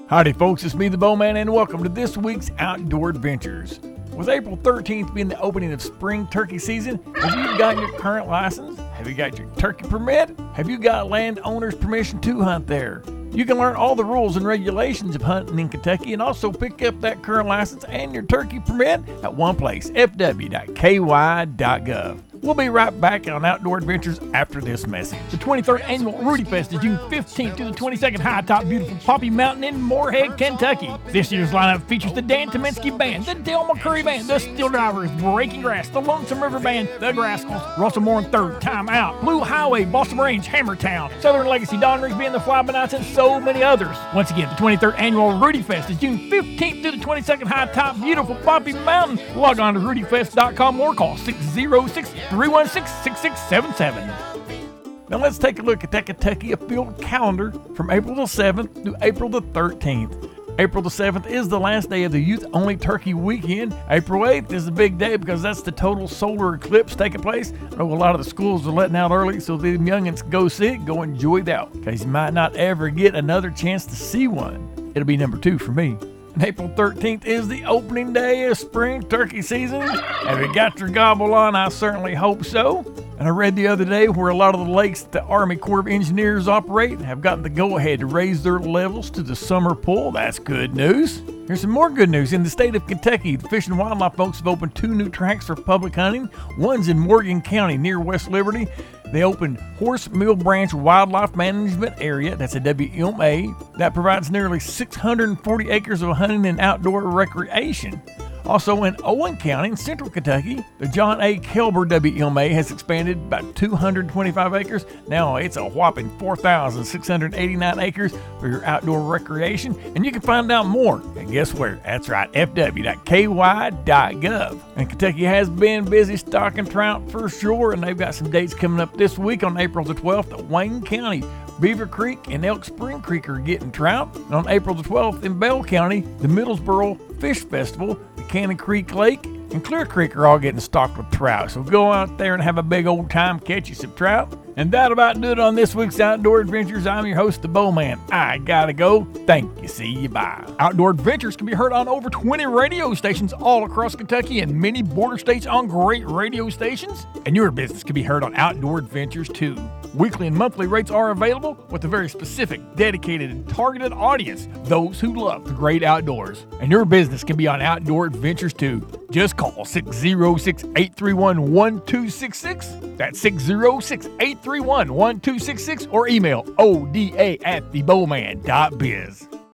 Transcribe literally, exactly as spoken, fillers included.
Howdy folks, it's me the Bowman and welcome to this week's Outdoor Adventures. With April thirteenth being the opening of spring turkey season, have you got your current license? Have you got your turkey permit? Have you got landowner's permission to hunt there? You can learn all the rules and regulations of hunting in Kentucky and also pick up that current license and your turkey permit at one place, f w dot k y dot gov. We'll be right back on Outdoor Adventures after this message. The twenty-third Annual Rudy Fest is June fifteenth through the twenty-second, high atop beautiful Poppy Mountain in Moorhead, Kentucky. This year's lineup features the Dan Tominski Band, the Dale McCurry Band, the Steel Drivers, Breaking Grass, the Lonesome River Band, the Graskels, Russell Moore and Third Time Out, Blue Highway, Balsam Range, Hammertown, Southern Legacy, Don Rigsby and the Fly By Nights, and so many others. Once again, the twenty-third Annual Rudy Fest is June fifteenth through the twenty-second, high atop beautiful Poppy Mountain. Log on to rudy fest dot com or call six oh six, three one six, six six seven seven. Now let's take a look at that Kentucky Afield calendar from April the seventh to April the thirteenth. April the seventh is the last day of the youth-only turkey weekend. April eighth is a big day because that's the total solar eclipse taking place. I know a lot of the schools are letting out early, so the youngins go see it, go enjoy that, because you might not ever get another chance to see one. It'll be number two for me. And April thirteenth is the opening day of spring turkey season. Have you got your gobble on? I certainly hope so. And I read the other day where a lot of the lakes the Army Corps of Engineers operate have gotten the go-ahead to raise their levels to the summer pool. That's good news. Here's some more good news. In the state of Kentucky, the Fish and Wildlife folks have opened two new tracks for public hunting. One's in Morgan County near West Liberty. They opened Horse Mill Branch Wildlife Management Area, that's a W M A, that provides nearly six hundred forty acres of hunting and outdoor recreation. Also in Owen County in central Kentucky, the John A. Kelber W M A has expanded about two hundred twenty-five acres. Now it's a whopping four thousand six hundred eighty-nine acres for your outdoor recreation. And you can find out more. And guess where? That's right, f w dot k y dot gov. And Kentucky has been busy stocking trout for sure. And they've got some dates coming up this week on April the twelfth at Wayne County. Beaver Creek and Elk Spring Creek are getting trout. And on April the twelfth in Bell County, the Middlesboro Fish Festival, the Cannon Creek Lake, and Clear Creek are all getting stocked with trout. So go out there and have a big old time, catch you some trout. And that'll about do it on this week's Outdoor Adventures. I'm your host, the Bowman. I gotta go. Thank you. See you. Bye. Outdoor Adventures can be heard on over twenty radio stations all across Kentucky and many border states on great radio stations. And your business can be heard on Outdoor Adventures too. Weekly and monthly rates are available with a very specific, dedicated, and targeted audience, those who love the great outdoors. And your business can be on Outdoor Adventures too. Just call six oh six, eight three one, one two six six. That's six oh six, eight three one, one two six six or email oda at the bowman dot biz.